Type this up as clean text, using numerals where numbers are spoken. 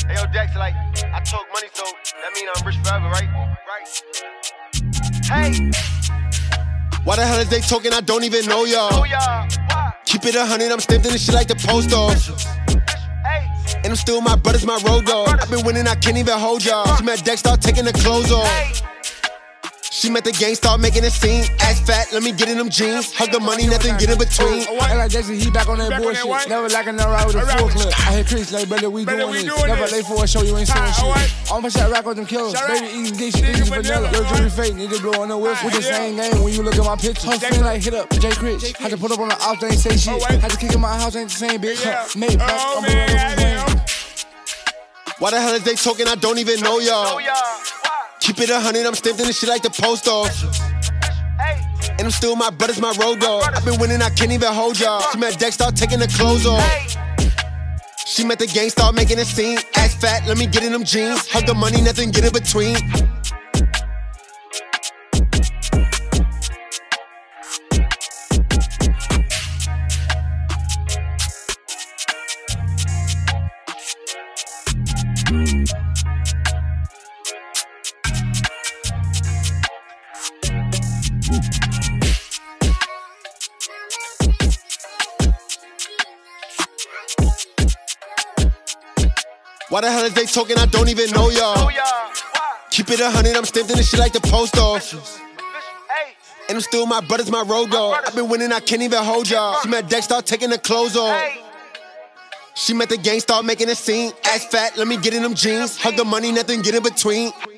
Hey, yo, Dex, like, I talk money, so that mean I'm rich forever, right? Hey. Why the hell is they talking? I don't even know y'all. Keep it 100, I'm stamped in this shit like the post office. And I'm still my brothers, my road dog. I've been winning, I can't even hold y'all. She met Dex, start taking the clothes off. She met the gang, start making a scene. Ass fat, let me get in them jeans. Hug the money, nothing get in between. I like Jackson, he back on that bullshit. Never lacking no ride with a full clip. I hit Chris like, brother, we doing this. Never late for a show, you ain't saying shit. I'm a shot rack with them killers. Baby eating dish, eating vanilla. Yo, jewelry fake, need to blow on the whip. With the same game when you look at my picture. Her friend like hit up, Jay Chris. Had to put up on the off, they ain't say shit. Had to kick in my house, ain't the same bitch. Made back, I'm a Why the hell is they talking? I don't even know y'all. Keep it 100, I'm stamped in this shit like the post office. And I'm still my brothers, my road dog. I've been winning, I can't even hold y'all. She met Dex, start taking the clothes off. She met the gang, start making a scene. Ass fat, let me get in them jeans. Hug the money, nothing get in between. Why the hell is they talking? I don't even know y'all. Keep it 100, I'm stamped in this shit like the post office. And I'm still my brothers, my road dog. I've been winning, I can't even hold y'all. She met Dex, start taking the clothes off. She met the gang, start making a scene. Ass fat, let me get in them jeans. Hug the money, nothing get in between.